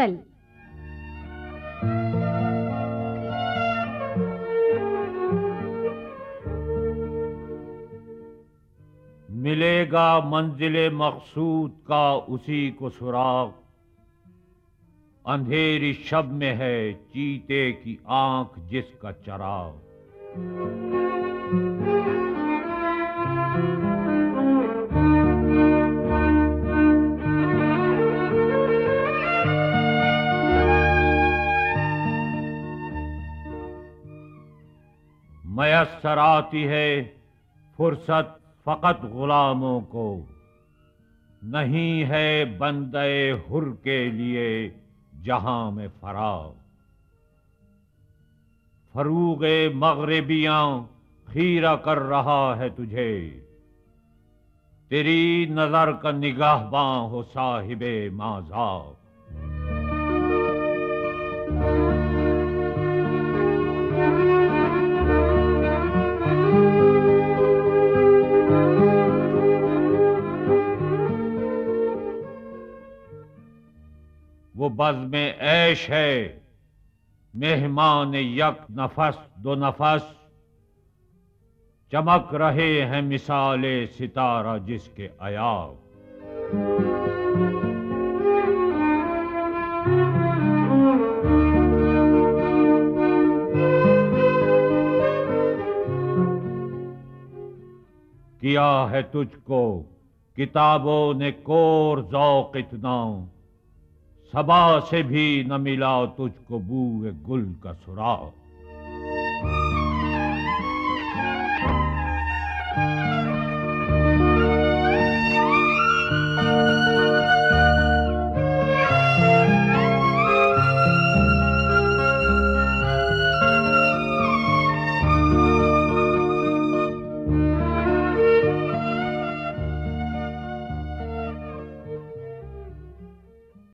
गजल। मिलेगा मंजिले मकसूद का उसी को सुराग, अंधेरी शब में है चीते की आंख जिसका चराग। मयस्सर आती है फुर्सत फकत गुलामों को, नहीं है बंदे हुर के लिए जहां में फराग। फरूगे मगरिबियां खीरा कर रहा है तुझे, तेरी नजर का निगाहबां हो साहिबे माज़ाब। वो बज़्म ऐश है मेहमान यक नफस दो नफस, चमक रहे हैं मिसाले सितारा जिसके अयाब। किया है तुझको किताबों ने कोर ज़ौक़ इतना, सबा से भी न मिला तुझको बूए गुल का सुराग।